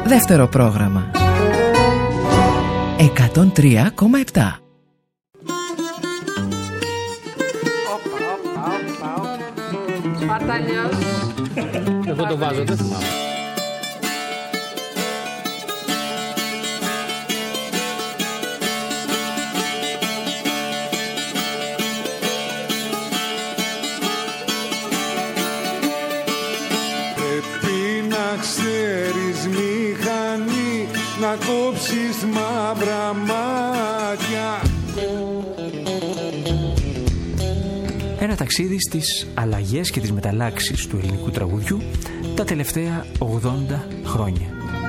Δεύτερο πρόγραμμα 103,7. Σπαρταλιός. Εγώ το βάζω, δεν θυμάμαι. Πρέπει να ξέρεις μηχανή, να κόψεις μαύρα μάτια. Ένα ταξίδι στις αλλαγές και τις μεταλλάξεις του ελληνικού τραγουδιού τα τελευταία 80 χρόνια.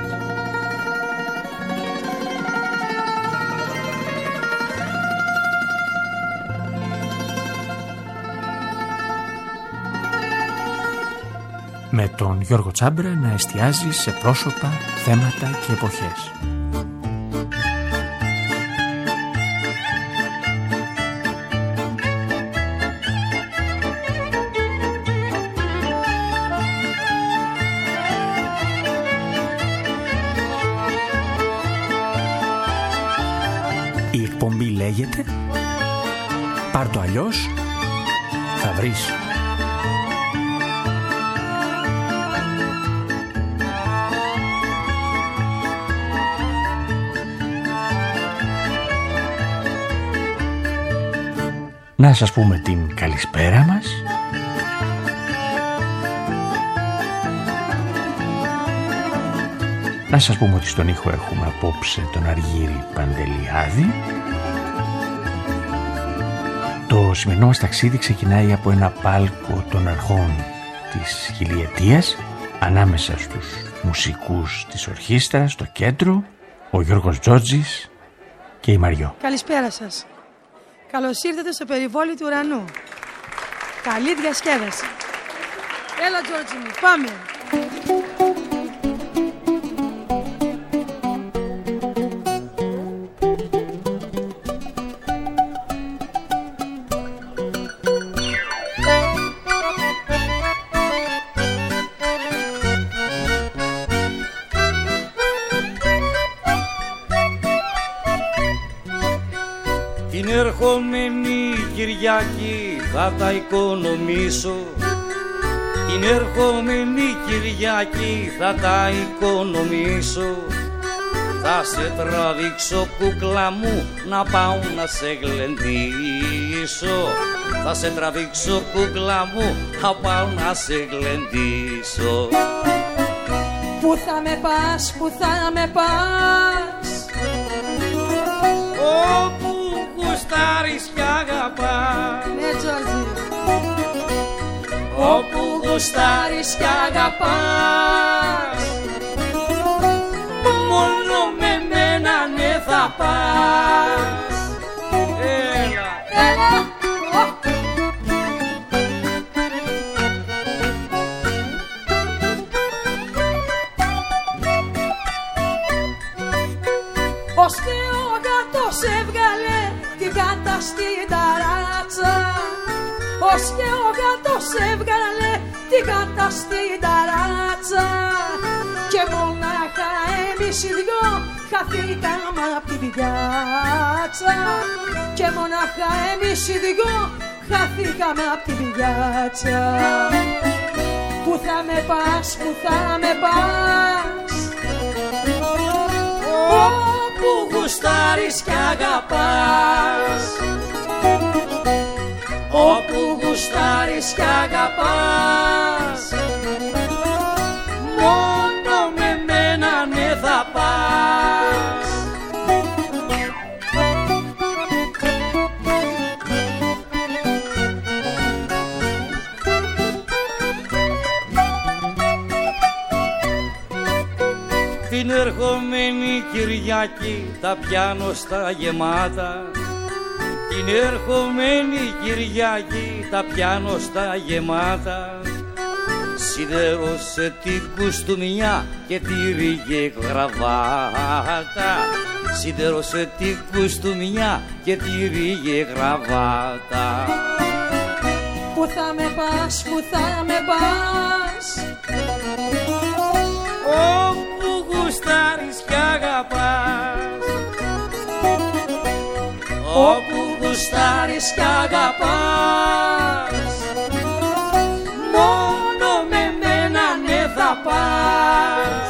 Με τον Γιώργο Τσάμπρα να εστιάζει σε πρόσωπα, θέματα και εποχές. Η εκπομπή λέγεται «Πάρ' το αλλιώς, θα βρεις». Να σας πούμε την καλησπέρα μας. Να σας πούμε ότι στον ήχο έχουμε απόψε τον Αργύρη Παντελιάδη. Το σημερινό μας ταξίδι ξεκινάει από ένα πάλκο των αρχών της χιλιετίας, ανάμεσα στους μουσικούς της ορχήστρας, στο κέντρο, ο Γιώργος Τζότζης και η Μαριό. Καλησπέρα σας. Καλώς ήρθατε στο περιβόλι του ουρανού. Καλή διασκέδαση. Έλα Τζόρτζι μου, πάμε. Την ερχόμενη Κυριακή θα τα οικονομήσω. Την ερχόμενη Κυριακή θα τα οικονομήσω. Θα σε τραβήξω κούκλα μου να πάω να σε γλεντήσω. Θα σε τραβήξω κούκλα μου να πάω να σε γλεντήσω. Πού θα με πας, πού θα με πας, όπου γουστάρεις κι αγαπάς. ναι Τζόρτζι. Όπου γουστάρεις κι αγαπάς, μόνο με μένα ναι θα πας. Έλα, Έλα. Ως και ο γάτος έβγαλε την γάτα στην ταράτσα. Ως και ο γάτος έβγαλε την γάτα στην ταράτσα. Και μονάχα εμείς οι δυο χαθήκαμε απ' την πιάτσα. Και μονάχα εμείς οι δυο χαθήκαμε απ' την πιάτσα. Πού θα με πας, πού θα με πας, όπου γουστάρεις κι αγαπάς. Όπου γουστάρεις κι αγαπάς, μόνο με μένα ναι θα πας. Την ερχόμενη Κυριακή τα πιάνω στα γεμάτα. Την ερχόμενη Κυριακή τα πιάνω στα γεμάτα. Σιδέρωσε την κουστούμια και τύρι και γραβάτα. Σιδέρωσε την κουστούμια και τύρι και γραβάτα. Πού θα με πας, πού θα με πας, όπου γουστά γουστάρεις κι αγαπάς, μόνο με μένα ναι θα πας.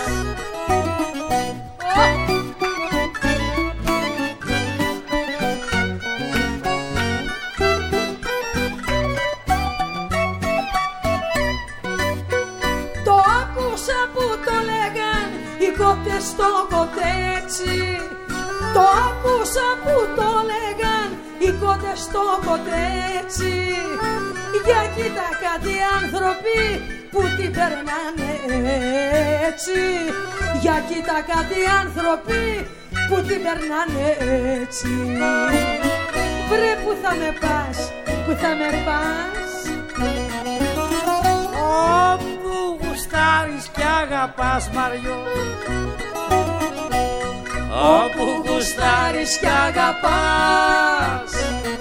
Το άκουσα που το λέγαν οι κότες στο κοτέτσι. Το άκουσα που το λέγαν οι κότες στο κοτέτσι. Για κοίτα κάτι άνθρωποι που την περνάνε έτσι. Για κοίτα κάτι άνθρωποι που την περνάνε έτσι. Βρε που θα με πας, που θα με πας, όπου γουστάρεις κι αγαπάς Μαριό, όπου γουστάρεις κι αγαπάς,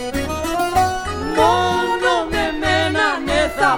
μόνο με μένα ναι θα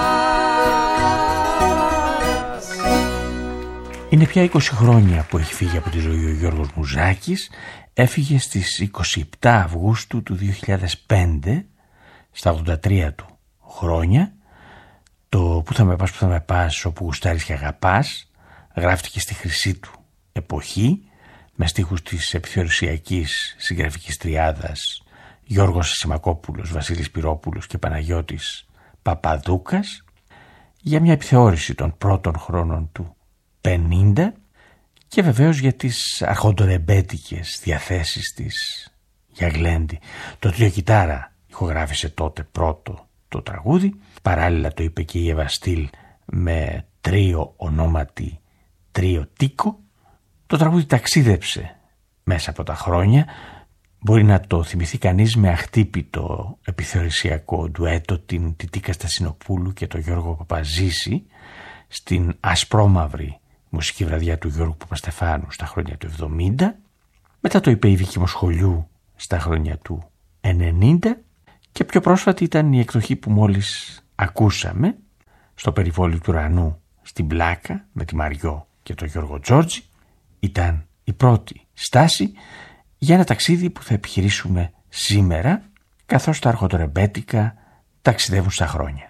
πας. Είναι πια 20 χρόνια που έχει φύγει από τη ζωή ο Γιώργος Μουζάκης. Έφυγε στις 27 Αυγούστου του 2005, στα 83 του χρόνια. Το «Πού θα με πας, πού θα με πας, όπου γουστάρεις και αγαπάς» γράφτηκε στη χρυσή του εποχή, με στίχους της επιθεωρησιακής συγγραφικής τριάδας Γιώργος Σιμακόπουλος, Βασίλης Πυρόπουλος και Παναγιώτης Παπαδούκας, για μια επιθεώρηση των πρώτων χρόνων του 50 και βεβαίως για τις αρχοντορεμπέτικες διαθέσεις της για γλέντι. Το τρίο κιτάρα ηχογράφησε τότε πρώτο το τραγούδι, παράλληλα το είπε και η Εύα Στυλ με τρίο ονόματι Τρίο Τίκο. Το τραγούδι ταξίδεψε μέσα από τα χρόνια. Μπορεί να το θυμηθεί κανείς με αχτύπητο επιθεωρησιακό ντουέτο την Τιτίκα Στασινοπούλου και τον Γιώργο Παπαζήση στην ασπρόμαυρη μουσική βραδιά του Γιώργου Παπαστεφάνου στα χρόνια του 70. Μετά το είπε η Βίκη Μοσχολιού στα χρόνια του 90 και πιο πρόσφατη ήταν η εκδοχή που μόλις ακούσαμε στο Περιβόλι του Ουρανού στην Πλάκα με τη Μαριό και τον Γιώργο Τζόρτζη. Ήταν η πρώτη στάση για ένα ταξίδι που θα επιχειρήσουμε σήμερα, καθώς τα αρχοντορεμπέτικα ταξιδεύουν στα χρόνια.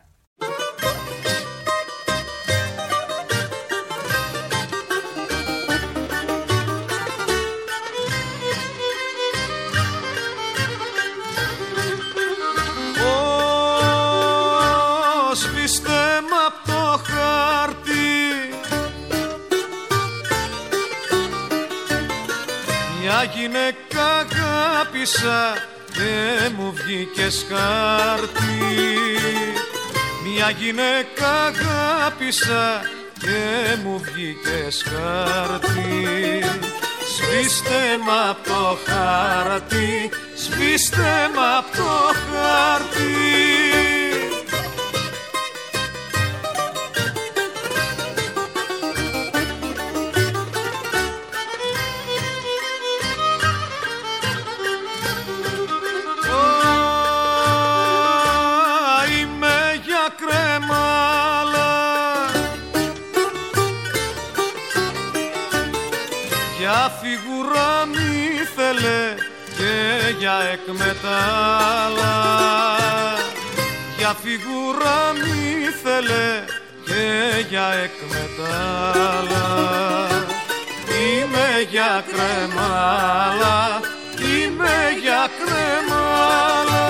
Μια γυναίκα αγάπησα και μου βγήκε χάρτη. Μια γυναίκα αγάπησα και μου βγήκε χάρτη. Σβήστε μ' απ' το χάρτη, σβήστε μ' απ' το χάρτη. Φιγουρά μη θέλε και για εκμετάλλα. Για φιγουρά μη θέλε και για εκμετάλλα. Είμαι για κρεμάλα, είμαι για κρεμάλα.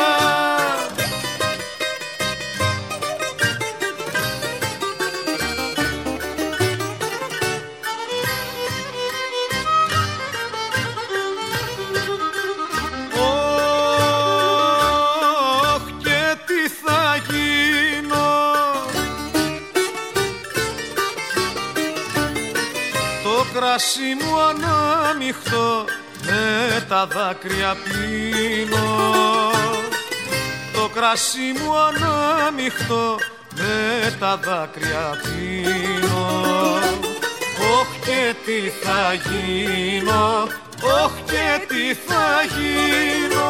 Κράσι μου ανάμειχτο με τα δάκρυα πίνω. Το κράσι μου ανάμειχτο με τα δάκρυα πίνω. Όχ και τι θα γίνω, όχ και τι θα γίνω.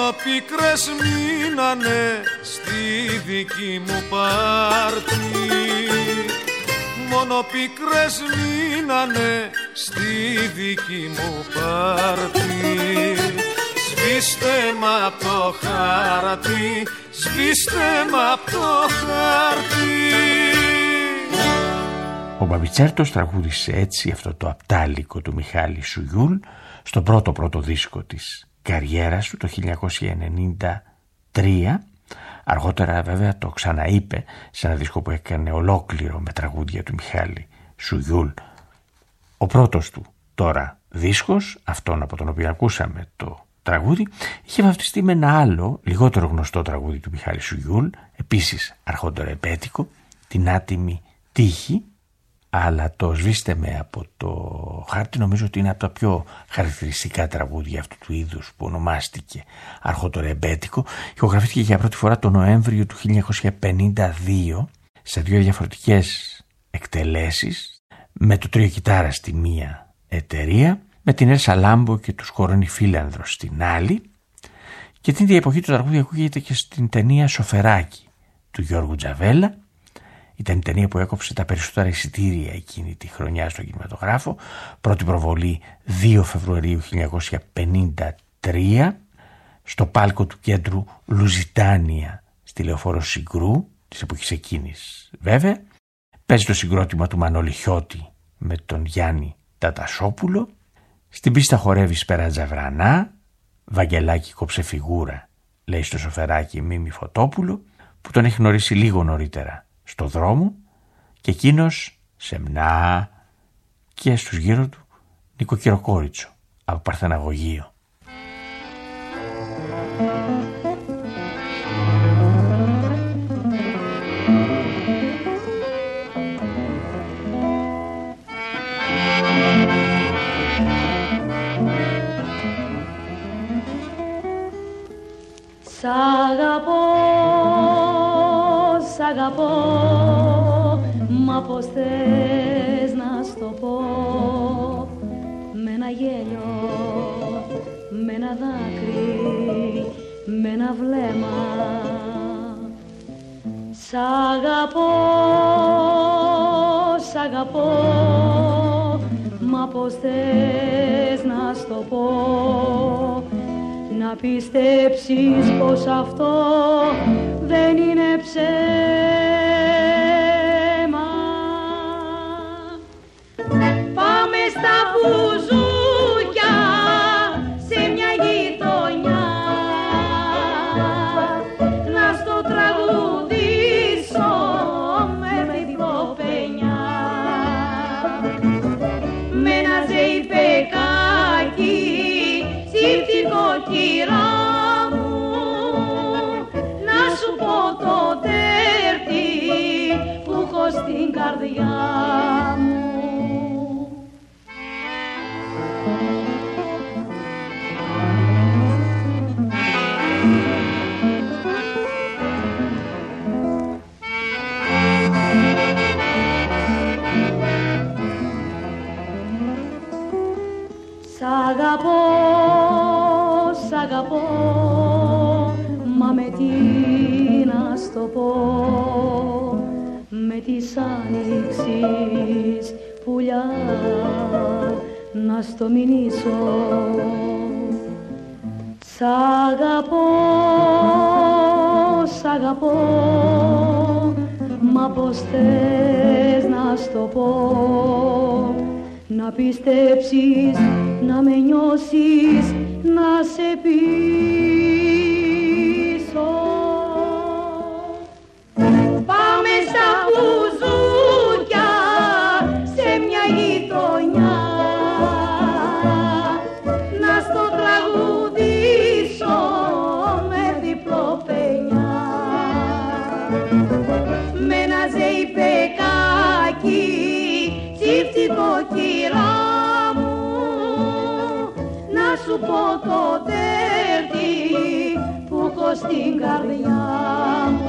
μόνο πίκρες μείνανε στη δική μου πάρτι. Μόνο πίκρες μείνανε στη δική μου πάρτι. Σβήστε μ' απ' το χάρτη, σβήστε μ' απ' το χάρτη. Ο Μπαμπιτσέρτος τραγούδισε έτσι αυτό το απτάλικο του Μιχάλη Σουγιούλ στο πρώτο δίσκο της καριέρας του το 1993. Αργότερα βέβαια το ξαναείπε σε ένα δίσκο που έκανε ολόκληρο με τραγούδια του Μιχάλη Σουγιούλ. Ο πρώτος του τώρα δίσκος, αυτόν από τον οποίο ακούσαμε το τραγούδι, είχε βαφτιστεί με ένα άλλο λιγότερο γνωστό τραγούδι του Μιχάλη Σουγιούλ, επίσης αρχόντορα επέτικο, την Άτιμη Τύχη. Αλλά το «Σβήστε με από το χάρτη» νομίζω ότι είναι από τα πιο χαρακτηριστικά τραγούδια αυτού του είδους που ονομάστηκε αρχόντορα εμπέτικο. Ηχογραφήθηκε για πρώτη φορά το Νοέμβριο του 1952 σε δύο διαφορετικές εκτελέσεις, με το τρίο κιθάρα στη μία εταιρεία, με την Έλσα Λάμπο και τους Κορώνη Φίλανδρος στην άλλη, και την ίδια εποχή το τραγούδι ακούγεται και στην ταινία «Σοφεράκι» του Γιώργου Τζαβέλα. Ήταν η ταινία που έκοψε τα περισσότερα εισιτήρια εκείνη τη χρονιά στον κινηματογράφο. Πρώτη προβολή 2 Φεβρουαρίου 1953 στο πάλκο του κέντρου Λουζιτάνια στη Λεωφόρο Συγκρού, της εποχής εκείνης βέβαια. Παίζει το συγκρότημα του Μανώλη Χιώτη με τον Γιάννη Τατασόπουλο. Στην πίστα χορεύει Σπεράντζα Βρανά, Βαγγελάκη κόψε φιγούρα, λέει στο Σοφεράκι Μίμη Φωτόπουλο, που τον έχει γνωρίσει λίγο νωρίτερα στο δρόμο, και εκείνος σεμνά και στους γύρω του Νοικοκυροκόριτσο από Παρθεναγωγείο. Σ' αγαπώ, σ' αγαπώ, μα πως θες να σ' το πω, με ένα γέλιο, με ένα δάκρυ, με ένα βλέμμα. Σ' αγαπώ, σ' αγαπώ, μα πως θες να σ' το πω, να πιστέψεις πως αυτό δεν είναι ψέμα. Πάμε στα μπουζούκια σε μια γειτονιά, να στο τραγουδήσω με διπλοπενιά, με ένα ζεϊπεκάκι ψήφτικο κυρά μου, να σου πω το τέρτη που έχω στην καρδιά μου. Σ' αγαπώ, σ' αγαπώ, μα με τι να σ' το πω, με της άνοιξης πουλιά να στο μηνύσω. Σ' αγαπώ, σ' αγαπώ, μα πως θες να σ' το πω, να πιστέψεις, να με νιώσεις, να σε πείσω. Πάμε στα μπουζούκια σε μια γειτονιά, να στο τραγουδήσω με διπλοπενιά, με ένα ζεϊπεκάκι ψήφτικο κυρά μου, να σου πω το τέρτη που έχω στην καρδιά μου.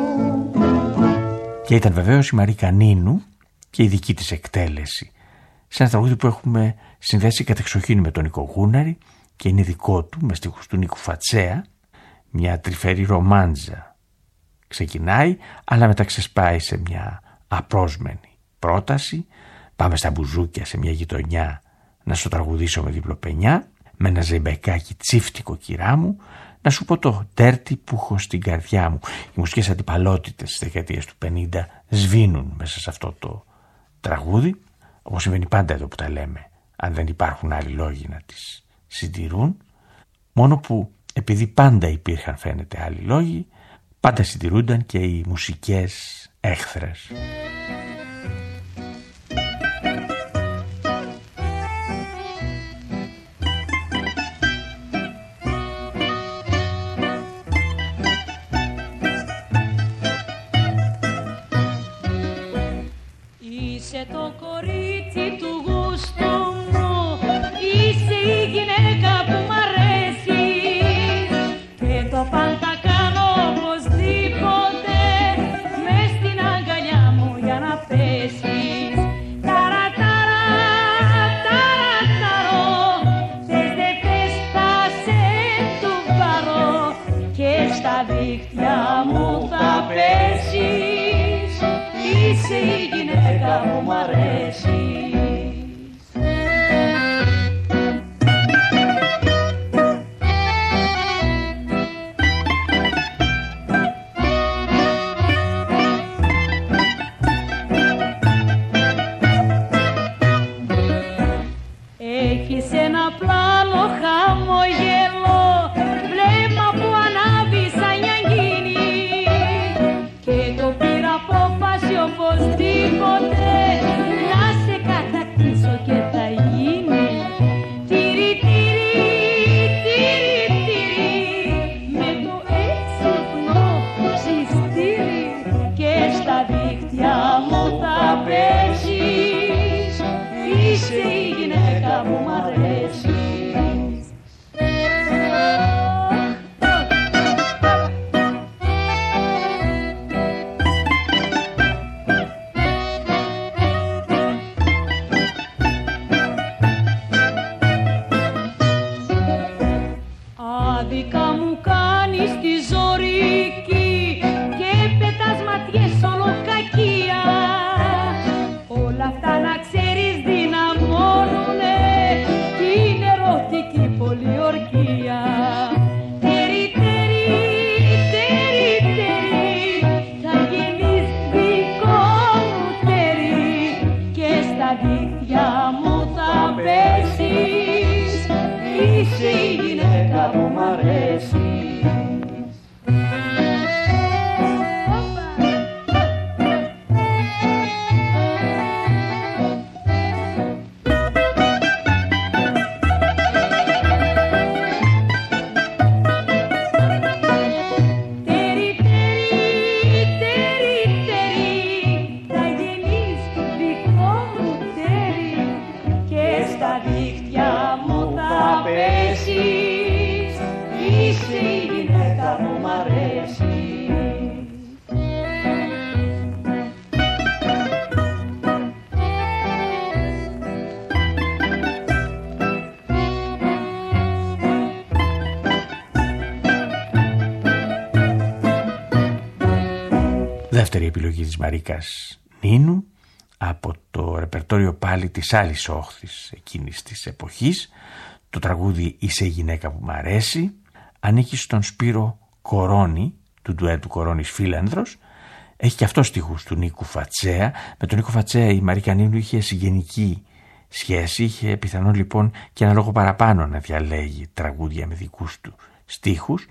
Και ήταν βεβαίως η Μαρίκα Νίνου και η δική της εκτέλεση σε ένα τραγούδι που έχουμε συνδέσει κατεξοχήν με τον Νίκο Γούναρη και είναι δικό του με στίχους του Νίκου Φατσέα. μια τρυφερή ρομάντζα. Ξεκινάει, αλλά μετά ξεσπάει σε μια απρόσμενη πρόταση. Πάμε στα μπουζούκια σε μια γειτονιά να σου τραγουδήσω με διπλοπενιά, με ένα ζεμπεκάκι τσίφτικο κυρά μου, να σου πω το τέρτι που έχω στην καρδιά μου. Οι μουσικές αντιπαλότητες της δεκαετίας του 50 σβήνουν μέσα σε αυτό το τραγούδι, όπως συμβαίνει πάντα εδώ που τα λέμε, αν δεν υπάρχουν άλλοι λόγοι να τις συντηρούν. Μόνο που επειδή πάντα υπήρχαν φαίνεται άλλοι λόγοι, πάντα συντηρούνταν και οι μουσικές έχθρες. Είσαι το κορίτσι του γούστου μου, είσαι η γυναίκα που μ' αρέσει και το πάντα κάνω οπωσδήποτε μες στην αγκαλιά μου για να πέσεις. Ταρατάρα, ταραταρό, θες δε θες θα σε του πάρω και στα δίχτυα μου θα πέσεις. Είσαι η γυναίκα που μ' αρέσει. Έχεις ένα πλάνο χαμογελό, βλέμμα που ανάβει σαν γιαγγίνη και το πήρα απόφαση οπωσδήποτε να σε κατακτήσω και θα γίνει. Τυρι, τυρι, τυρι, τυρι, με το έξυπνο ψιστήρι και στα δίχτυα μου θα πέσεις. Είσαι η γυναίκα που μ' αρέσει. Άδικα μου κάνεις τη ζωρική και πετάς ματιές όλο κακία. Όλα αυτά να ξέρεις δυναμώνουνε την ερωτική πολιορκία. Τέρι, τέρι, τέρι, τέρι, θα γίνεις δικό μου τέρι και στα δίχτυα μου θα πέσεις. Είσαι η γυναίκα που μ' αρέσει. Δεύτερη επιλογή της Μαρίκας Νίνου από το ρεπερτόριο πάλι της άλλης όχθης εκείνης της εποχής. Το τραγούδι «Είσαι η γυναίκα που μ' αρέσει» ανήκει στον Σπύρο Κορώνη, του ντουέτου Κορώνης Φίλανδρος. Έχει και αυτό στίχους του Νίκου Φατσέα. Με τον Νίκο Φατσέα η Μαρίκα Νίνου είχε συγγενική σχέση, είχε πιθανόν λοιπόν και ένα λόγο παραπάνω να διαλέγει τραγούδια με δικούς του στίχους.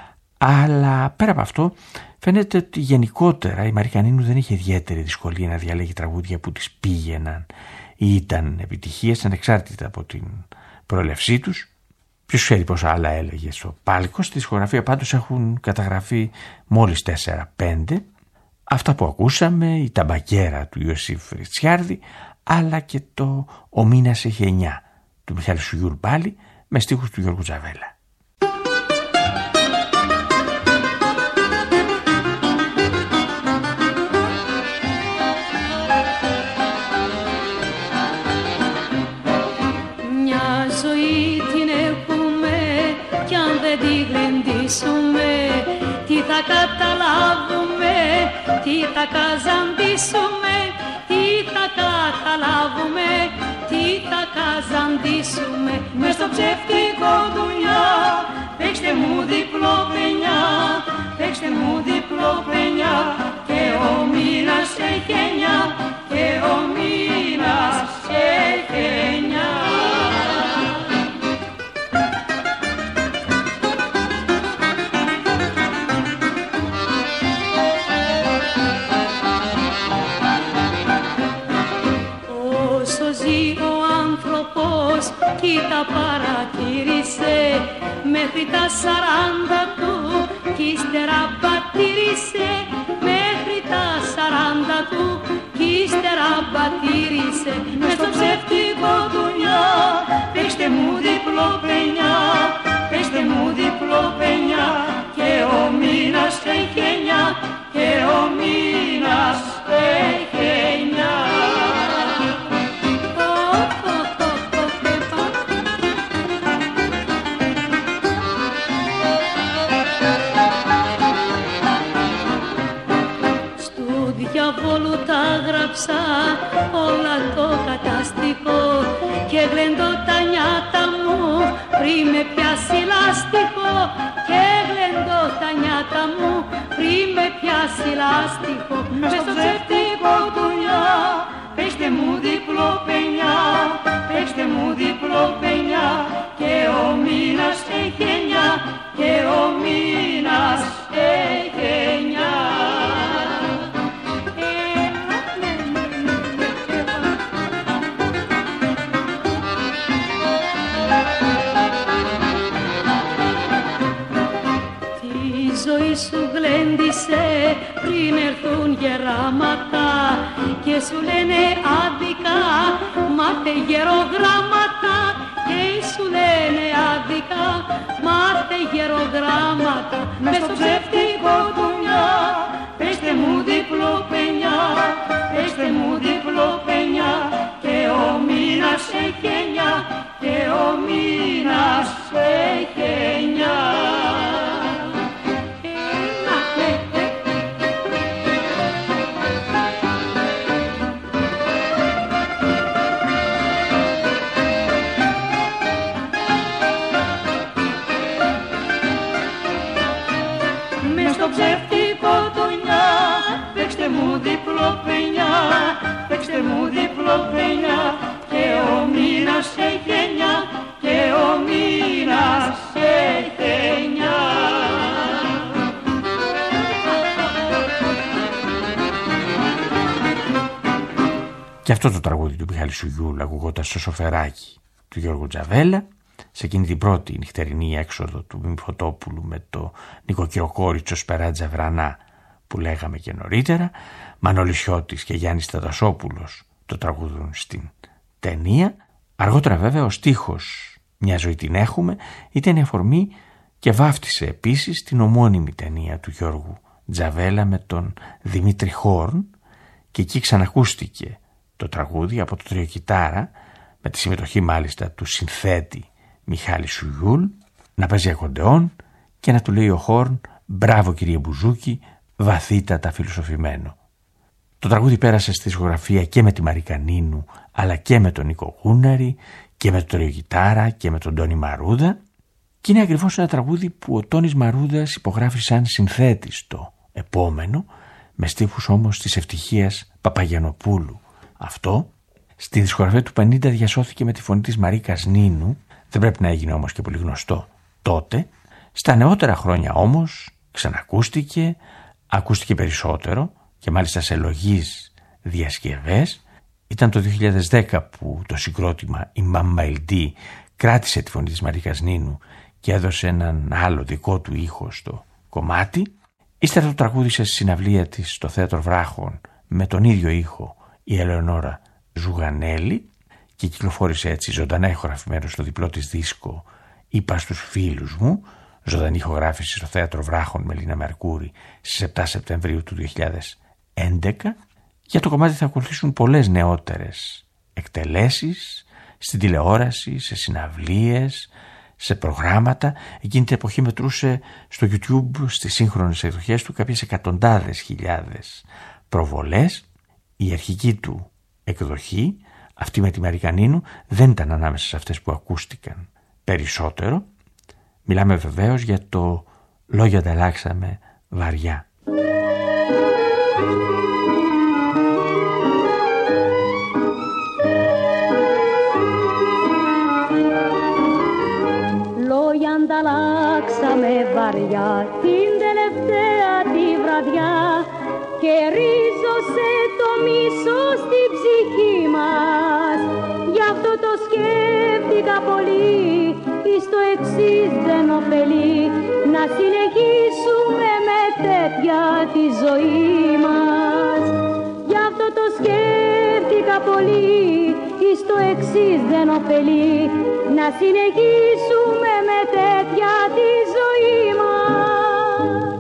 Αλλά πέρα από αυτό φαίνεται ότι γενικότερα η Μαρίκα Νίνου δεν είχε ιδιαίτερη δυσκολία να διαλέγει τραγούδια που της πήγαιναν ή ήταν επιτυχίες ανεξάρτητα από την προέλευσή τους. Ποιος ξέρει πόσα άλλα έλεγε στο πάλκο. Στη δισκογραφία πάντως έχουν καταγραφεί μόλις 4-5. Αυτά που ακούσαμε, η ταμπακέρα του Ιωσήφ Ριτσιάρδη, αλλά και το «Ο μήνας έχει 9» του Μιχάλη Σουγιούρ πάλι, με στίχους του Γιώργου Τζαβέλα. Μια ζωή την έχουμε κι αν δεν τη γλεντήσουμε ζήσουμε, τι θα καταλάβουμε, τι θα καζαντήσουμε, τι θα καταλάβουμε, τι θα καζαντήσουμε. Μες στο ψεύτικο δουλειά, παίξτε μου διπλό πενιά, παίξτε μου διπλό πενιά, και ο μήνας έχει εννιά, και ο μήνας έχει εννιά. Κοίτα παρατήρησε μέχρι τα 40 του, κι ύστερα πατήρισε μέχρι τα 40 του, κι ύστερα πατήρισε. Μες στο ψεύτικο δουλειά, παίξτε μου διπλό πενιά, παίξτε μου διπλό πενιά, και ο μήνας έχει εννιά, και ο μήνας έχει εννιά. Όλα το καταστικό, και γλεντώ τα νιάτα μου πριν με πιάσει λάστιχο, και γλεντώ τα νιάτα μου πριν με πιάσει λάστιχο. Μες στο ψεύτικο δουλειά, παίξτε μου διπλό πενιά, παίξτε μου διπλό πενιά, και ο μήνας έχει εννιά, και ο μήνας έχει εννιά. Σου γλέντισε πριν έρθουν γεράματα, και σου λένε άδικα μάθε γερογράμματα, και σου λένε άδικα μάθε γερογράμματα. Μες στο ψεύτικο δουλειά, παίξτε μου διπλό πενιά, παίξτε μου διπλό πενιά, και ο μήνας έχει εννιά, και ο μήνας έχει εννιά. Παίξτε μου διπλό πενιά, και ο μήνας έχει εννιά, και ο μήνας έχει εννιά. Και αυτό το τραγούδι του Μιχάλη Σουγιούλ ακούγονταν στο σοφεράκι του Γιώργου Τζαβέλα, σε εκείνη την πρώτη νυχτερινή έξοδο του Μίμη Φωτόπουλου με το νοικοκυροκόριτσο Σπεράτζα Βρανά που λέγαμε και νωρίτερα. Μανώλης Σιώτης και Γιάννης Τατασόπουλος το τραγουδούν στην ταινία. Αργότερα βέβαια ο στίχος «Μια ζωή την έχουμε» ήταν η αφορμή και βάφτισε επίσης την ομώνυμη ταινία του Γιώργου Τζαβέλα με τον Δημήτρη Χόρν, και εκεί ξανακούστηκε το τραγούδι από το τρίο κιτάρα, με τη συμμετοχή μάλιστα του συνθέτη Μιχάλη Σουγιούλ, να παίζει ακορντεόν και να του λέει ο Χόρν «Μπράβο κύριε Μπουζούκι, βαθύτατα φιλοσοφημένο». Το τραγούδι πέρασε στη δισκογραφία και με τη Μαρίκα Νίνου, αλλά και με τον Νίκο Γούναρη και με το τρίο κιτάρα και με τον Τόνι Μαρούδα, και είναι ακριβώς ένα τραγούδι που ο Τόνις Μαρούδας υπογράφει σαν συνθέτης το επόμενο, με στίχους όμως της Ευτυχίας Παπαγιανοπούλου. Αυτό στη δισκογραφία του 50 διασώθηκε με τη φωνή της Μαρίκας Νίνου, δεν πρέπει να έγινε όμως και πολύ γνωστό τότε. Στα νεότερα χρόνια όμως ξανακούστηκε, ακούστηκε περισσότερο και μάλιστα σε λογείς διασκευές. Ήταν το 2010 που το συγκρότημα η Μάμμα Ελντή κράτησε τη φωνή της Μαρίκας Νίνου και έδωσε έναν άλλο δικό του ήχο στο κομμάτι. Ύστερα το τραγούδισε στη συναυλία της στο Θέατρο Βράχων με τον ίδιο ήχο η Ελεονόρα Ζουγανέλη και κυκλοφόρησε έτσι ζωντανά ηχογραφημένο στο διπλό της δίσκο «Είπα στους φίλους μου», ζωντανή ηχογράφηση στο Θέατρο Βράχων με Λίνα Μερκούρη στις 7 Σεπτεμβρίου του 2011. Για το κομμάτι θα ακολουθήσουν πολλές νεότερες εκτελέσεις στην τηλεόραση, σε συναυλίες, σε προγράμματα. Εκείνη την εποχή μετρούσε στο YouTube στις σύγχρονες εκδοχές του κάποιες εκατοντάδες χιλιάδες προβολές. Η αρχική του εκδοχή, αυτή με τη Μαρικανίνου, δεν ήταν ανάμεσα σε αυτές που ακούστηκαν περισσότερο. Μιλάμε βεβαίως για το «Λόγια ανταλλάξαμε βαριά». Λόγια ανταλλάξαμε βαριά την τελευταία τη βραδιά και ρίζωσε το μίσο στην ψυχή μας. Γι' αυτό το σκέφτηκα πολύ, εις το εξής δεν ωφελεί να συνεχίσουμε με τέτοια τη ζωή μας. Γι' αυτό το σκέφτηκα πολύ, εις το εξής δεν ωφελεί να συνεχίσουμε με τέτοια τη ζωή μας.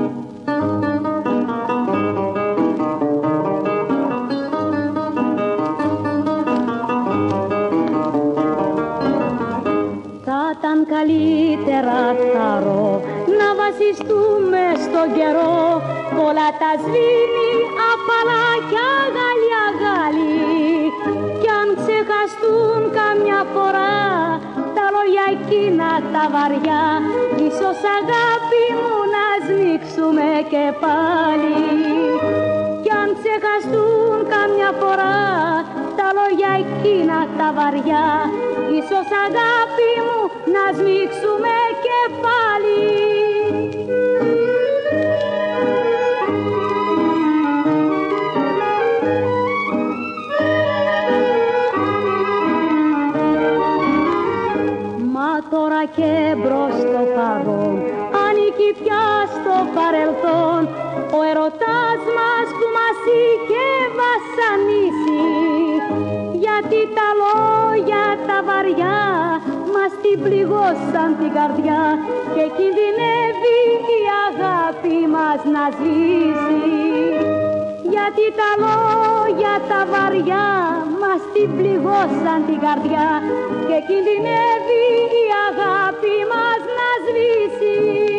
Θα ήταν καλύτερα θαρώ να βασιστούμε στον καιρό, όλα τα σβήνει απαλά κι αγάλι. Κι αν ξεχαστούν καμιά φορά τα λόγια εκείνα τα βαριά, ίσως αγάπη μου να σμίξουμε και πάλι. Κι αν ξεχαστούν καμιά φορά τα λόγια εκείνα τα βαριά, ίσως αγάπη μου να σμίξουμε και πάλι. Μα τώρα και μπρος στο παρόν ανήκει πια στο παρελθόν ο ερωτάς μας που μας είχε βασανίσει. Γιατί τα λόγια τα βαριά μας την πληγώσαν την καρδιά και κινδυνεύει η αγάπη μας να σβήσει. Γιατί τα λόγια τα βαριά μας την πληγώσαν την καρδιά και κινδυνεύει η αγάπη μας να σβήσει.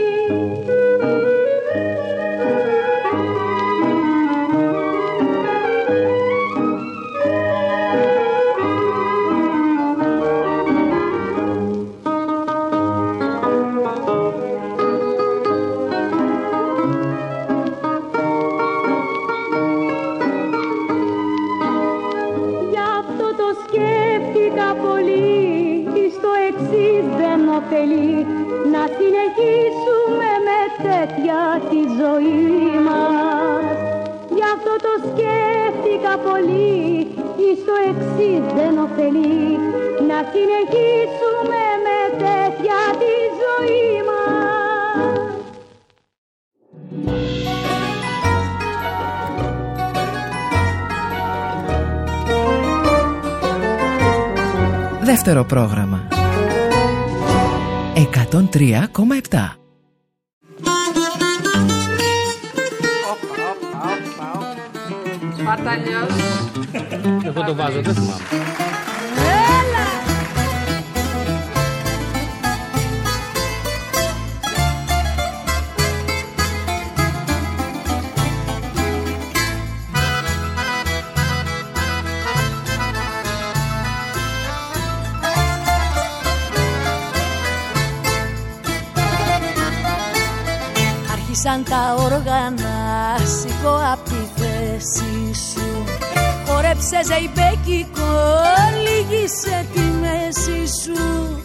Να συνεχίσουμε με τέτοια τη ζωή μας. Γι' αυτό το σκέφτηκα πολύ, εις το εξής δεν ωφελεί να συνεχίσουμε με τέτοια τη ζωή μας. Δεύτερο πρόγραμμα 103,7. Σπαρταλιός. Εγώ το βάζω, δεν θυμάμαι. Έλα! Σαν τα όργανα σηκώ απ' τη θέση σου. Χόρεψε ζεϊμπέκικο, λύγησε τη μέση σου.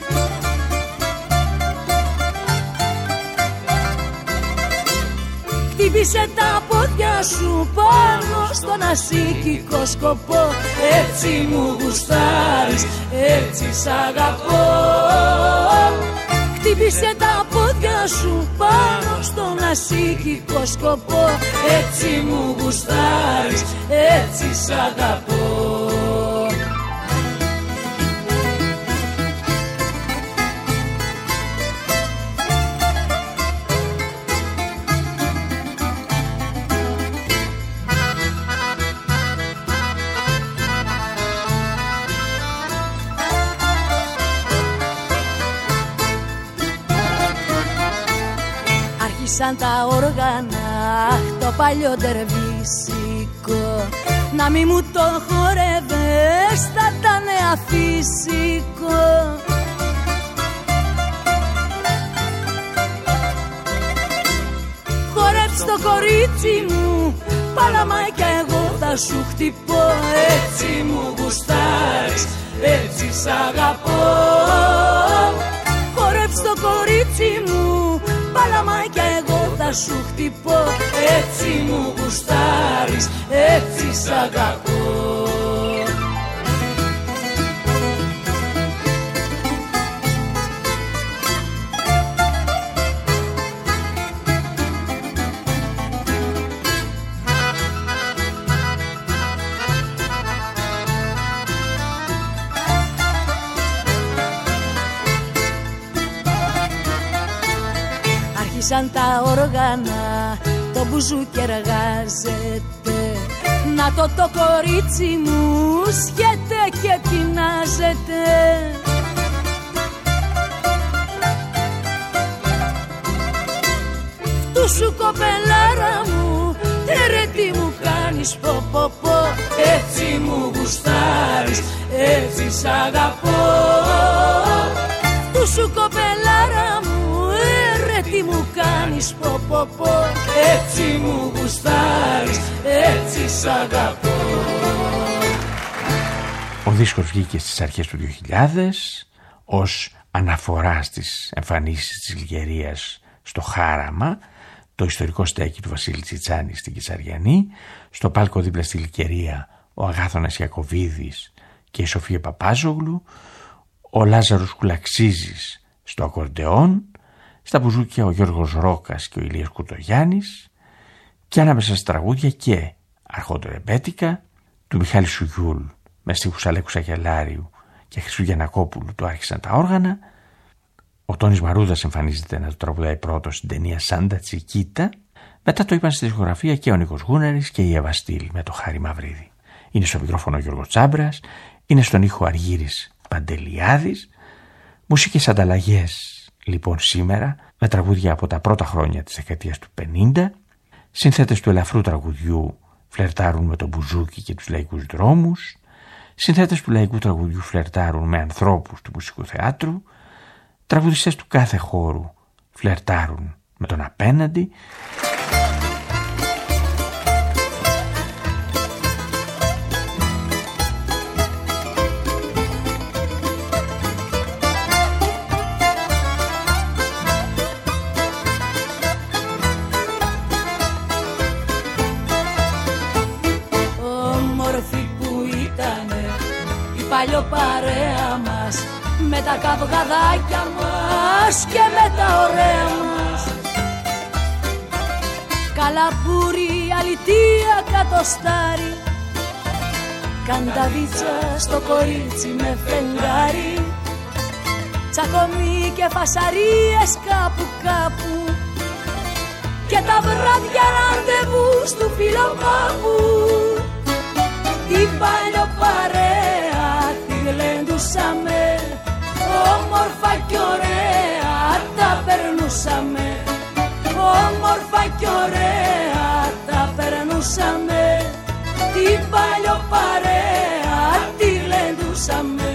Χτύπησε τα πόδια σου πάνω στον ασίκικο σκοπό. Έτσι μου γουστάρεις, έτσι σ' αγαπώ. Χτύπησε τα πόδια σου πάνω στον ασίκικο σκοπό. Έτσι μου γουστάρεις, έτσι σ' αγαπώ. Άρχισαν τα όργανα, το παλιό τερβίσικο. Να μη μου το χορεύες, θα ήταν αφύσικο. Χορέψ' το κορίτσι μου, παλαμάκια εγώ θα σου χτυπώ. Έτσι μου γουστάρεις, έτσι σ' αγαπώ. Χορέψ' το κορίτσι μου, παλαμάκια εγώ θα σου χτυπώ. Έτσι μου γουστάρεις, έτσι σ' αγαπώ. Άρχισαν τα όργανα, το μπουζούκι εργάζεται. Να το κορίτσι μου σχέται και πεινάζεται. Φτού σου κοπελάρα μου, ρε τι μου κάνεις πω πω πω. Έτσι μου γουστάρεις, έτσι σ' αγαπώ. Φτού σου κοπελάρα μου, ρε τι μου κάνεις πω πω πω. Έτσι μου γουστάρεις, έτσι σ' αγαπώ. Ο δίσκος βγήκε στις αρχές του 2000 ως αναφορά στις εμφανίσεις της Λιγερίας στο Χάραμα, το ιστορικό στέκι του Βασίλη Τσιτσάνη στην Κεσαριανή. Στο πάλκο δίπλα στη Λικερία ο Αγάθωνας Ιακωβίδης και η Σοφία Παπάζογλου, ο Λάζαρος Κουλαξίζης στο ακορντεόν, στα μπουζούκια ο Γιώργος Ρόκας και ο Ηλίας Κουτογιάννης, και ανάμεσα στα τραγούδια και αρχοντορεμπέτικα του Μιχάλη Σουγιούλ με στίχους Αλέκου Σαγελάριου και Χρυσού Γιαννακόπουλου του άρχισαν τα όργανα. Ο Τόνης Μαρούδας εμφανίζεται να το τραγουδάει πρώτο στην ταινία Σάντα Τσικίτα. Μετά το είπαν στη δισκογραφία και ο Νίκος Γούναρης και η Εύα Στήλ με το Χάρη Μαυρίδη. Είναι στο μικρόφωνο ο Γιώργος Τσάμπρας, είναι στον ήχο Αργύρης Παντελιάδης. Μουσικές ανταλλαγές λοιπόν σήμερα με τραγούδια από τα πρώτα χρόνια της δεκαετίας του 50. Συνθέτες του ελαφρού τραγουδιού φλερτάρουν με τον μπουζούκι και τους λαϊκούς δρόμους. Συνθέτες του λαϊκού τραγουδιού φλερτάρουν με ανθρώπους του μουσικού θεάτρου. Τραγουδιστές του κάθε χώρου φλερτάρουν με τον απέναντι. Όμορφη που ήτανε η παλιοπαρέα μας, με τα καυγαδάκια μας και με τα ωραία μας. Καλαπούρι, αλητία, κατοστάρι, κανταβίτσα στο κορίτσι με φεγγάρι, τσακωμί και φασαρίες κάπου κάπου, και τα βράδια ραντεβού στου φιλοπάπου. Την παλιοπαρέα τη γλεντούσαμε, όμορφα κι ωραία τα περνούσαμε. Όμορφα κι ωραία τα περνούσαμε. Την παλιοπαρέα τη γλεντούσαμε.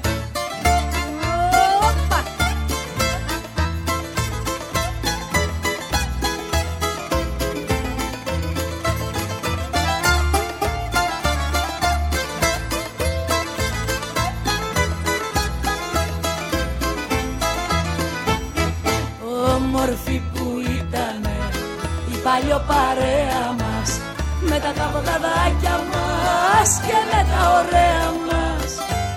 Όμορφη που ήτανε η παλιοπαρέα μας, με τα καυγαδάκια μας και με τα ωραία μας.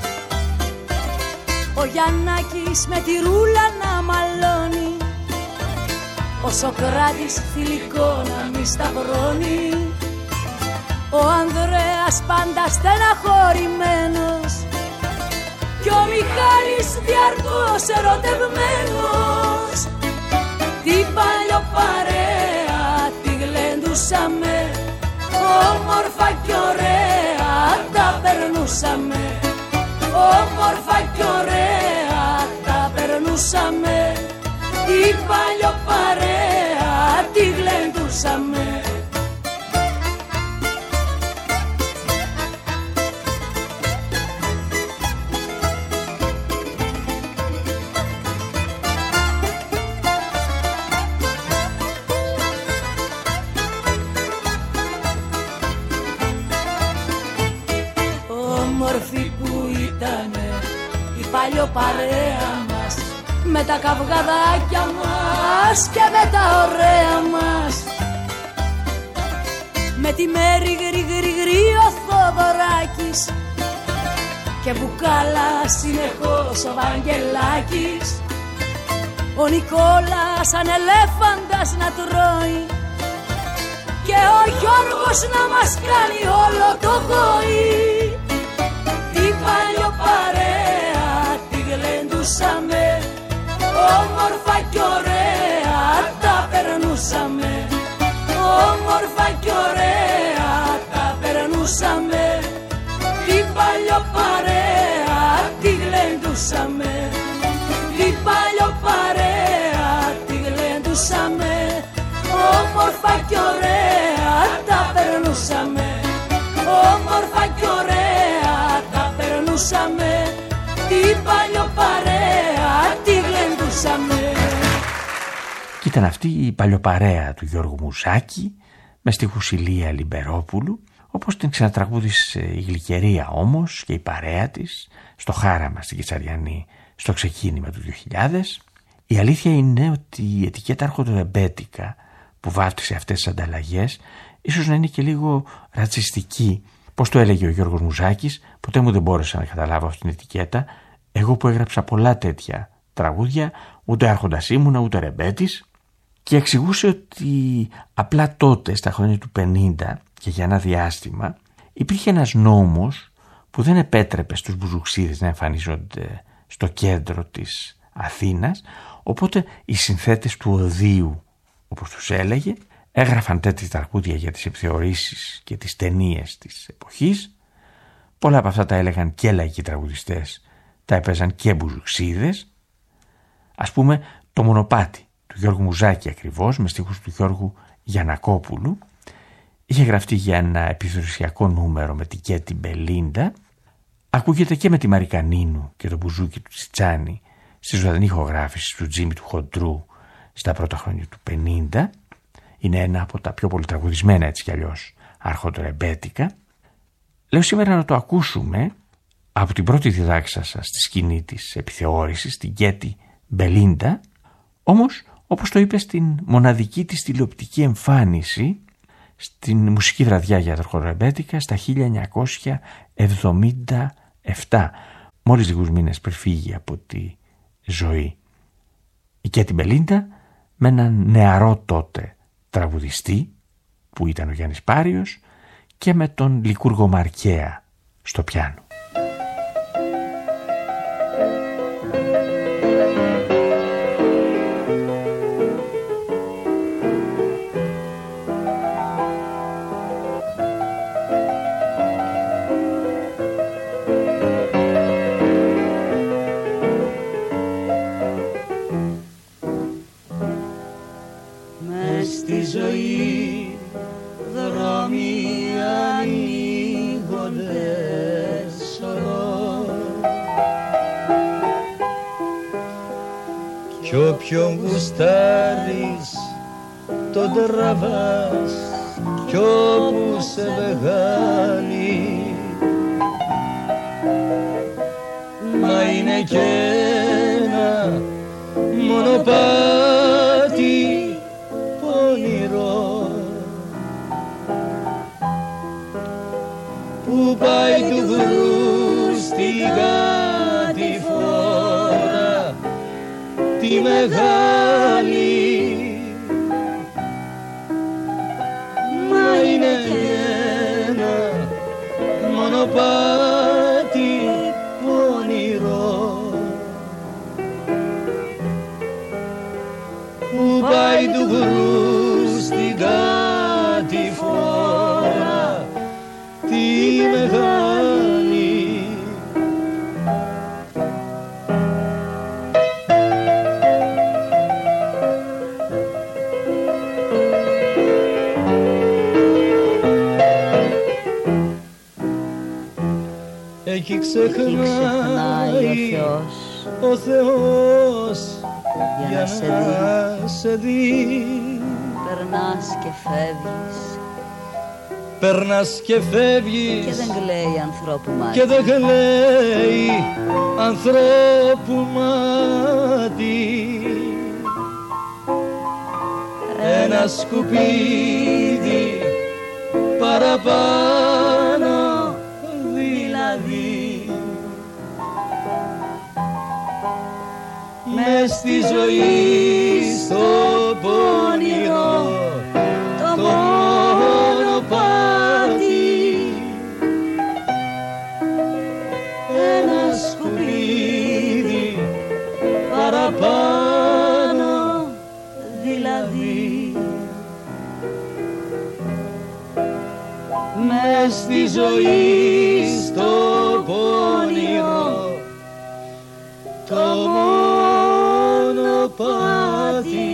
Ο Γιαννάκης με τη ρούλα να μαλώνει, ο Σοκράτης θηλυκό να μη σταυρώνει, ο Ανδρέας πάντα στεναχωρημένος κι ο Μιχάλης διαρκώς ερωτευμένος. Την παλιοπαρέα τη γλεντούσαμε, όμορφα κι ωραία τα περνούσαμε. Όμορφα κι ωραία τα περνούσαμε. Την παλιοπαρέα γλεντούσαμε. Όμορφη που ήτανε η παλιό παρέα μας, με τα καυγαδάκια μας και με τα ωραία μας, με τη Μέρη γρηγρηγρή ο Θοδωράκης και μπουκάλα συνεχώς ο Βαγγελάκης, ο Νικόλας σαν ελέφαντας να τρώει και ο Γιώργος να μας κάνει όλο το γόη. Την παλιό παρέα τη γλεντούσαμε, όμορφα κι ωραία τα περνούσαμε, όμορφα κι ωραία τα περνούσαμε. Την παλιό παρέα τη γλεντούσαμε, την παλιό παρέα τη γλεντούσαμε, όμορφα κι ωραία τα περνούσαμε, όμορφα κι ωραία τα περνούσαμε. Την παλιό παρέα τη γλεντούσαμε. Κι ήταν αυτή η παλιοπαρέα του Γιώργου Μουζάκη με στίχους Ηλία Λιμπερόπουλου, όπως την ξανατραγούδισε η Γλυκερία όμως και η παρέα της στο Χάραμα στην Κεσαριανή στο ξεκίνημα του 2000. Η αλήθεια είναι ότι η ετικέτα αρχοντορεμπέτικα που βάφτισε αυτές τις ανταλλαγές ίσως να είναι και λίγο ρατσιστική. Πώς το έλεγε ο Γιώργος Μουζάκης, ποτέ μου δεν μπόρεσα να καταλάβω αυτήν την ετικέτα, εγώ που έγραψα πολλά τέτοια τραγούδια, ούτε άρχοντας ήμουνα ούτε ρεμπέτης, και εξηγούσε ότι απλά τότε στα χρόνια του 50 και για ένα διάστημα υπήρχε ένας νόμος που δεν επέτρεπε στους μπουζουξίδες να εμφανίζονται στο κέντρο της Αθήνας, οπότε οι συνθέτες του οδείου, όπως τους έλεγε, έγραφαν τέτοια τραγούδια για τις επιθεωρήσεις και τις ταινίες της εποχής. Πολλά από αυτά τα έλεγαν και λαϊκοί τραγουδιστές, τα έπαιζαν και μπουζουξίδες. Ας πούμε το Μονοπάτι του Γιώργου Μουζάκη ακριβώς, με στίχους του Γιώργου Γιαννακόπουλου, είχε γραφτεί για ένα επιθεωρησιακό νούμερο με την Κέτη Μπελίντα. Ακούγεται και με τη Μαρικανίνου και το μπουζούκι του Τσιτσάνι στη ζωντανή ηχογράφηση του Τζίμι του Χοντρού στα πρώτα χρόνια του 50. Είναι ένα από τα πιο πολυτραγουδισμένα έτσι κι αλλιώς αρχοντορεμπέτικα. Λέω σήμερα να το ακούσουμε από την πρώτη διδάξα σας στη σκηνή της επιθεώρησης, την Κέτη Μπελίντα, όμως όπως το είπε στην μοναδική της τηλεοπτική εμφάνιση στην μουσική βραδιά για αρχοντορεμπέτικα στα 1977, μόλις λίγους μήνες πριν φύγει από τη ζωή. Η Κέτη Μπελίντα με έναν νεαρό τότε τραγουδιστή που ήταν ο Γιάννης Πάριος και με τον Λικούργο Μαρκέα στο πιάνο. Κι όποιον γουστάρεις τον τραβάς κι όπου σε βγάλει, μα είναι και ένα μονοπάτι πονηρό που πάει του βρου στην κατηφόρα τη μεγάλη, μα είναι ένα μονοπάτι πονηρό που πάει του βρου στην κατηφόρα τη μεγάλη. Εκεί ξεχνάει ο Θεός για να σε δει. Περνάς και φεύγεις Περνάς και φεύγεις και δεν κλαίει ανθρώπου μάτι. Και δεν κλαίει ανθρώπου μάτι. Ένα σκουπίδι παραπάνω δηλαδή. Μες στη ζωή στο πόνιρο το μονοπάτι. Ένα σκουπίδι παραπάνω δηλαδή. Μες στη ζωή στο πόνιρο το μονοπάτι.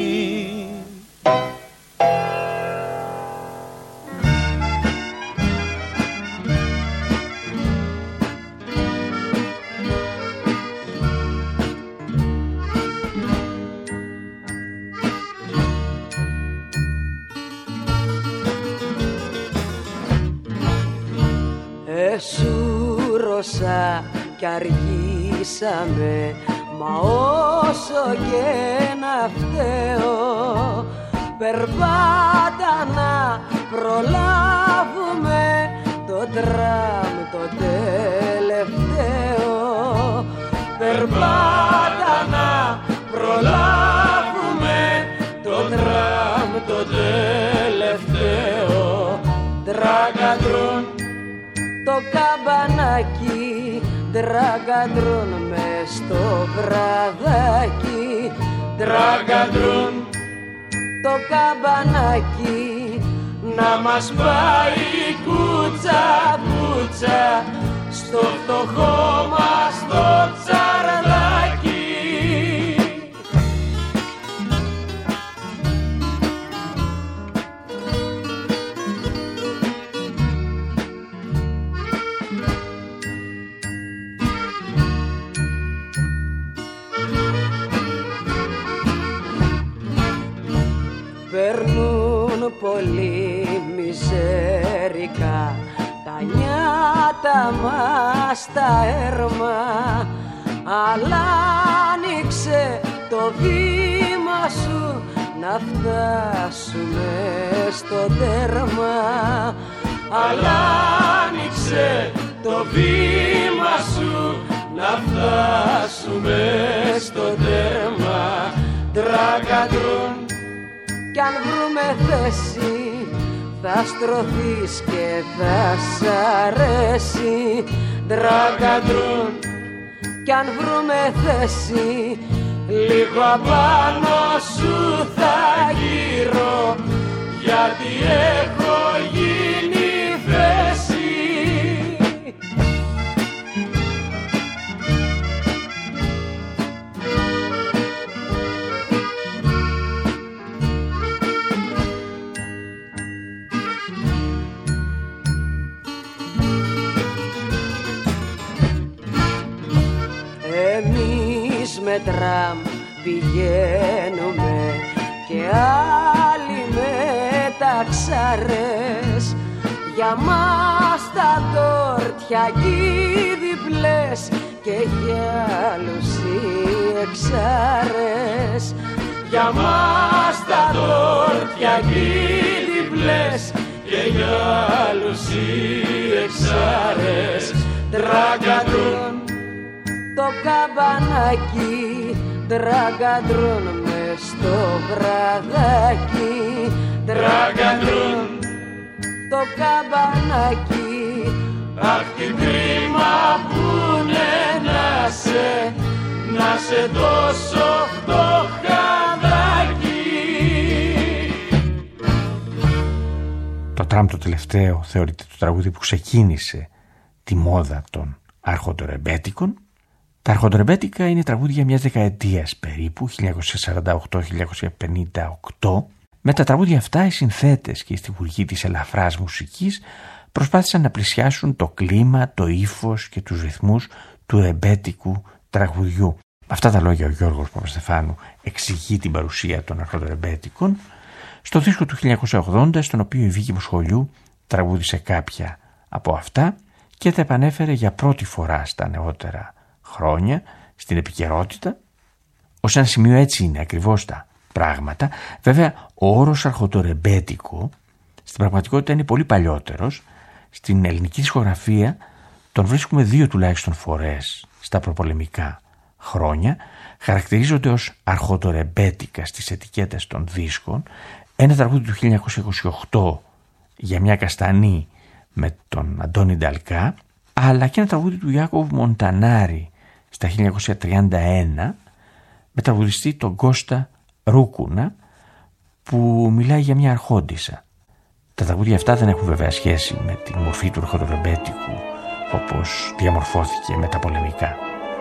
Εσούρωσα κι αργήσαμε, μα όσο και να φταίω, περπάτα να προλάβουμε το τραμ το τελευταίο. Περπάτα να προλάβουμε το τραμ το τελευταίο. Τραγκαντρούν το καμπανάκι, τραγκαντρούν μες στο βραδάκι. Τραγκαντρούν το καμπανάκι, να μας πάει κούτσα κούτσα στο φτωχό μας το τσαρδάκι. Περνούν πολύ μιζέρικα τα νιάτα μας τα έρμα, αλλά άνοιξε το βήμα σου να φτάσουμε στο τέρμα. Αλλά άνοιξε το βήμα σου να φτάσουμε στο τέρμα. Τραγκαντρούν κι αν βρούμε θέση θα στρωθείς και θα σ' αρέσει. Τραγκαντρούν κι αν βρούμε θέση λίγο απάνω σου θα γύρω, γιατί έχω γίνει θέση. Εμείς με τραμ πηγαίνουμε και άλλοι με ταξαρές. Για μας τα τόρτια κι διπλές και για άλλους οι εξάρες. Για μας τα τόρτια κι διπλές και για άλλους οι εξάρες. Τραγκαντρούν το καμπανάκι, τραγκαντρούν μες στο βραδάκι. Τραγκαντρούν το καμπανάκι, αχ τι κρίμα που είναι να σε τόσο φτωχαδάκι. Το τραμ το τελευταίο θεωρείται το τραγούδι που ξεκίνησε τη μόδα των αρχοντορεμπέτικων. Τα αρχοντορεμπέτικα είναι τραγούδια μιας δεκαετίας περίπου, 1948-1958. Με τα τραγούδια αυτά οι συνθέτες και οι στιχουργοί της ελαφράς μουσικής προσπάθησαν να πλησιάσουν το κλίμα, το ύφος και τους ρυθμούς του ρεμπέτικου τραγουδιού. Με αυτά τα λόγια ο Γιώργος Παπαστεφάνου εξηγεί την παρουσία των αρχοντορεμπέτικων στο δίσκο του 1980, στον οποίο η Βίκη Μοσχολιού τραγούδισε κάποια από αυτά και τα επανέφερε για πρώτη φορά στα νεότερα χρόνια στην επικαιρότητα. Ως ένα σημείο έτσι είναι ακριβώς τα πράγματα. Βέβαια ο όρος αρχοντορεμπέτικο στην πραγματικότητα είναι πολύ παλιότερος. Στην ελληνική δισκογραφία τον βρίσκουμε 2 τουλάχιστον φορές στα προπολεμικά χρόνια. Χαρακτηρίζονται ως αρχοντορεμπέτικα στις ετικέτες των δίσκων. Ένα τραγούδι του 1928 για μια καστανή με τον Αντώνη Νταλκά, αλλά και ένα τραγούδι του Ιάκωβ Μοντανάρη στα 1931 με τραγουδιστή τον Κώστα Ρούκουνα, που μιλάει για μια αρχόντισσα. Τα τραγούδια αυτά δεν έχουν βέβαια σχέση με την μορφή του αρχοντορεμπέτικου όπως διαμορφώθηκε με τα πολεμικά.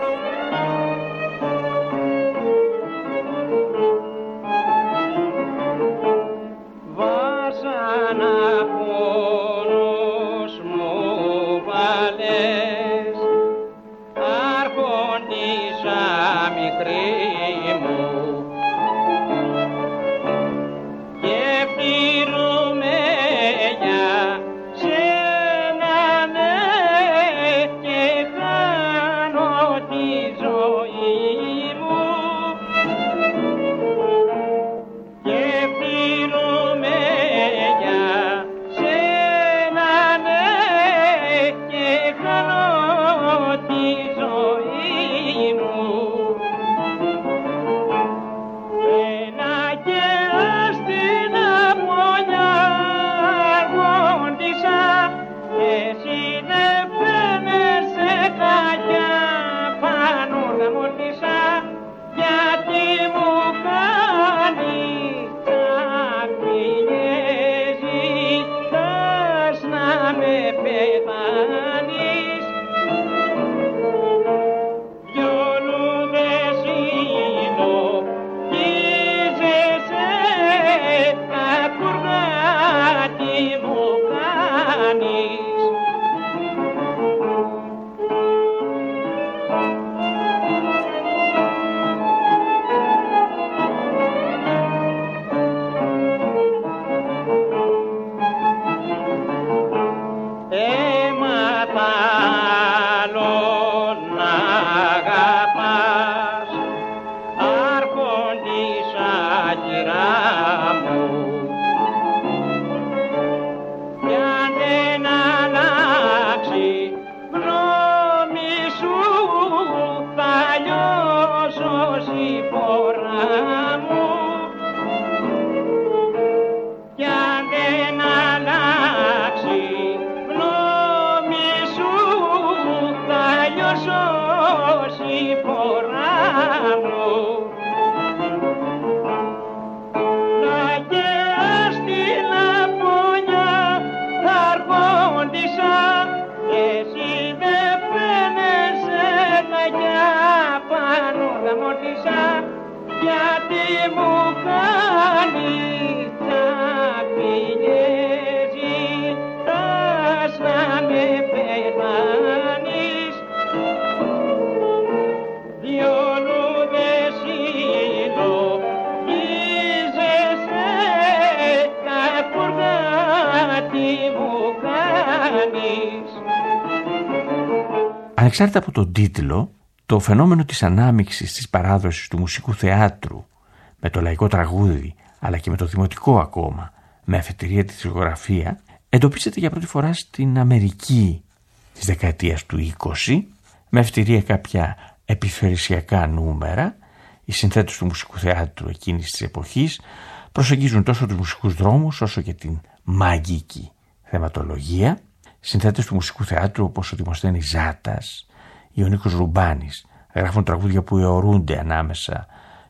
Ανεξάρτητα από τον τίτλο, το φαινόμενο της ανάμειξης της παράδοσης του μουσικού θεάτρου με το λαϊκό τραγούδι, αλλά και με το δημοτικό ακόμα, με αφετηρία τη δισκογραφία, εντοπίζεται για πρώτη φορά στην Αμερική της δεκαετίας του 20, με αφετηρία κάποια επιφερειακά νούμερα. Οι συνθέτες του μουσικού θεάτρου εκείνης της εποχής προσεγγίζουν τόσο τους μουσικούς δρόμους όσο και την μαγική θεματολογία. Συνθέτες του μουσικού θεάτρου όπως ο Δημοσθένης Ζάτας ή ο Νίκος Ρουμπάνης γράφουν τραγούδια που αιωρούνται ανάμεσα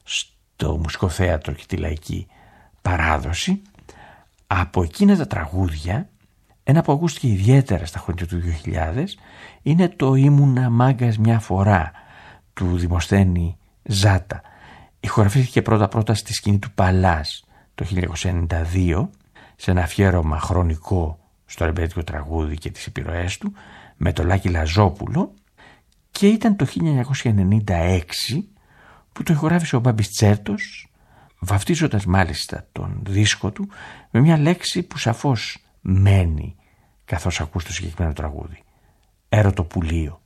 στο μουσικό θέατρο και τη λαϊκή παράδοση. Από εκείνα τα τραγούδια, ένα που ακούστηκε ιδιαίτερα στα χρόνια του 2000 είναι το «Ήμουνα μάγκας μια φορά» του Δημοσθένη Ζάτα. Ηχογραφήθηκε πρώτα στη σκηνή του Παλάς το 1992 σε ένα αφιέρωμα χρονικό στο ρεμπέτικο τραγούδι και τις επιρροές του με το Λάκη Λαζόπουλο, και ήταν το 1996 που το ηχογράφησε ο Μπάμπης Τσέρτος, βαφτίζοντας μάλιστα τον δίσκο του με μια λέξη που σαφώς μένει καθώς ακούς το συγκεκριμένο τραγούδι: ερωτοπουλείο.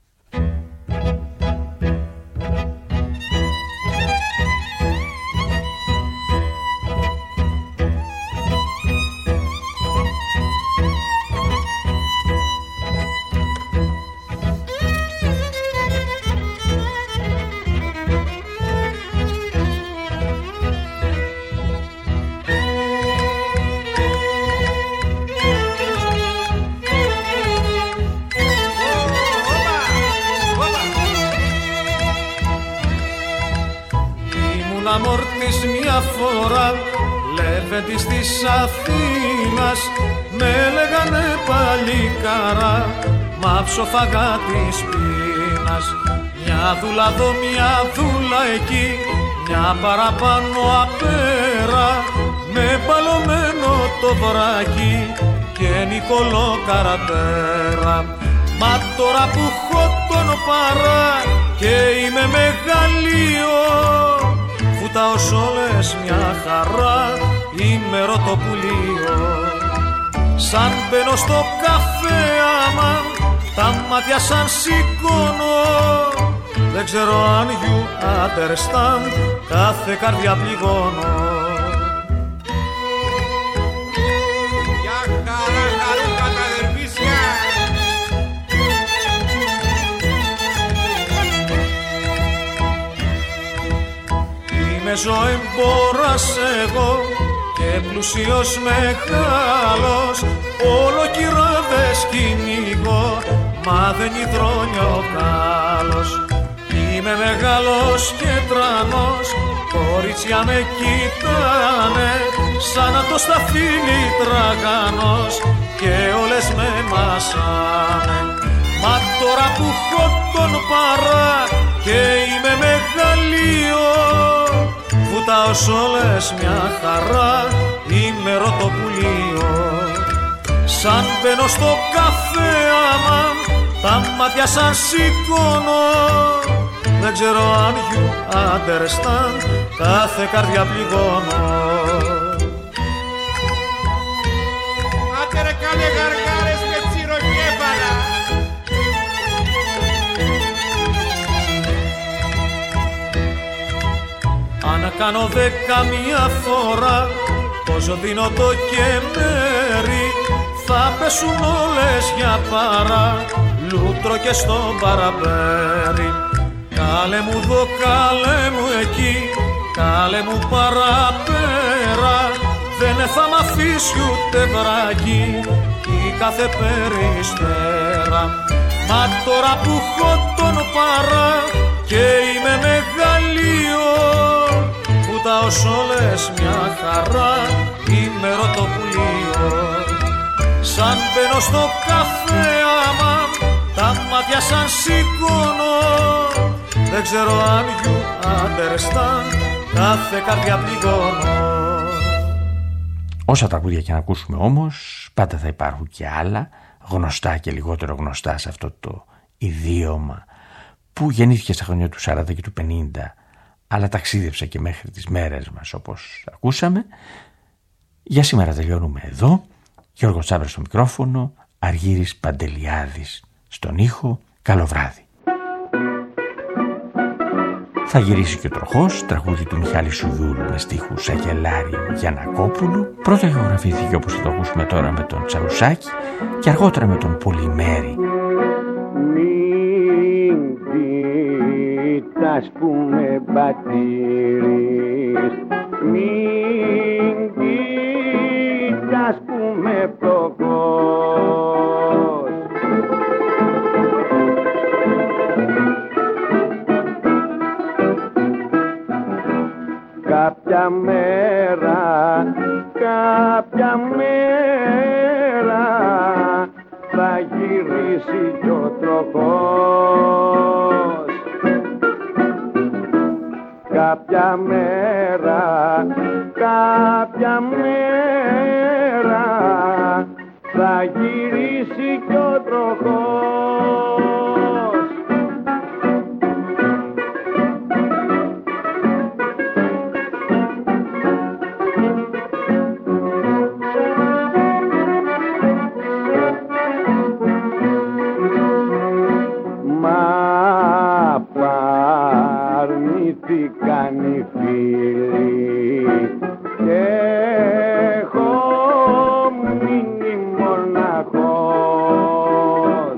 Αμόρτης μια φορά, λεβέντης της Αθήνας, με λέγανε παλικαρά, μα ψοφαγά της πείνας. Μια δούλα εδώ, μια δούλα εκεί, μια παραπάνω απέρα, με παλωμένο το βράκι και Νικολό καρατέρα. Μα τώρα που έχω τον παρά και είμαι μεγαλείο, φουτάω σ' όλες μια χαρά, είμαι ερωτοπουλείο. Σαν μπαίνω στο καφέ άμα, τα μάτια σαν σηκώνω, δεν ξέρω αν you understand, κάθε καρδιά πληγώνω. Γεια χαρά, χαρούκα τα δερβίσια. Είμαι ζωεμπόρας εγώ και πλουσίος μεγάλος, όλο κυράδες κυνηγώ, μα δεν υδρώνει ο κάλος. Είμαι μεγάλος και τρανός, κορίτσια με κοιτάνε, σαν να το σταφύλι τραγανός και όλες με μασάνε. Μα τώρα που έχω τον παρά και είμαι μεγαλείο, φουτάω σ' όλες μια χαρά, είμαι ερωτοπουλείο. Σαν μπαίνω στο καφέ άμα, τα μάτια σαν σηκώνω, δεν ξέρω αν you understand, κάθε καρδιά πληγώνω. Άντε ρε κάνε γαργάρες με τσιροκέφαλα. Αν κάνω 10 μια φορά, πόσο δίνω το κεμέρι, θα πέσουν όλες για παρά, λούτρο και στο παραπέρι. Κάλε μου δω, κάλε μου εκεί, κάλε μου παραπέρα, δεν θα μ' αφήσει ούτε βράκι η κάθε περιστέρα. Μα τώρα που έχω τον παρά και είμαι μεγαλείο, φουτάω σ' όλες μια χαρά, είμαι ερωτοπουλείο. Σαν μπαίνω στο καφέ άμα, τα μάτια σαν σηκώνω, δεν ξέρω αν you understand, κάθε καρδιά πληγώνω. Όσα τραγούδια και να ακούσουμε όμως, πάντα θα υπάρχουν και άλλα, γνωστά και λιγότερο γνωστά σε αυτό το ιδίωμα που γεννήθηκε στα χρόνια του 40 και του 50, αλλά ταξίδεψε και μέχρι τις μέρες μας, όπως ακούσαμε. Για σήμερα τελειώνουμε εδώ. Γιώργος Τσάβρας στο μικρόφωνο, Αργύρης Παντελιάδης στον ήχο. Καλό βράδυ. Θα γυρίσει και ο τροχός, τραγούδι του Μιχάλη Σουδούλου με στίχους Αγελάριου Γιαννακόπουλου. Πρώτα ηχογραφήθηκε, όπως θα το ακούσουμε τώρα, με τον Τσαρουσάκη και αργότερα με τον Πολυμέρη. Μην κοιτάς που με πατήρεις, μην κοιτάς που με φτωχός. Κάποια μέρα θα γυρίσει κι ο τροχός. Κάποια μέρα θα γυρίσει κι ο τροχός. Μα παρνήθηκαν οι φίλοι και έχω μείνει μοναχός.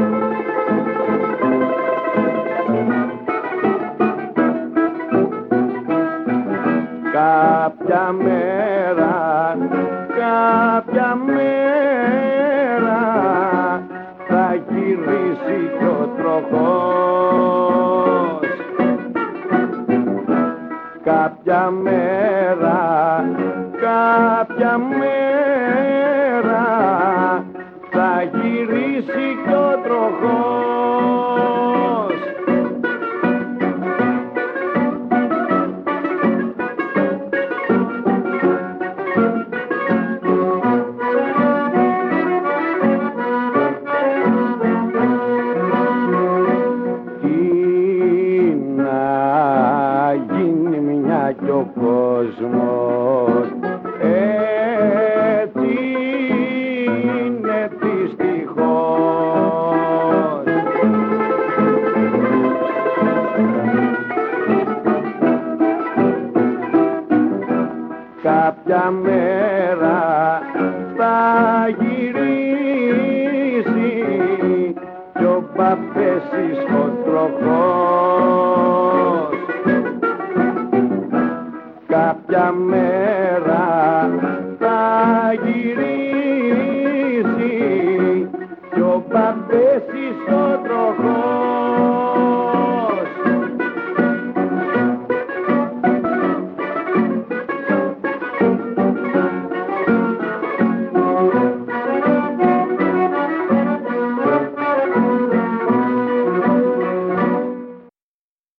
Κάποια μέρα θα γυρίσει κι ο τροχός. Κάποια μέρα θα γυρίσει κι ο τροχός. Κι ο κόσμος έτσι είναι δυστυχώς. Κάποια μέρα θα γυρίσει κι ο παπέσης ο τροχός. Κάποια μέρα θα γυρίσει κι ο παπέσης ο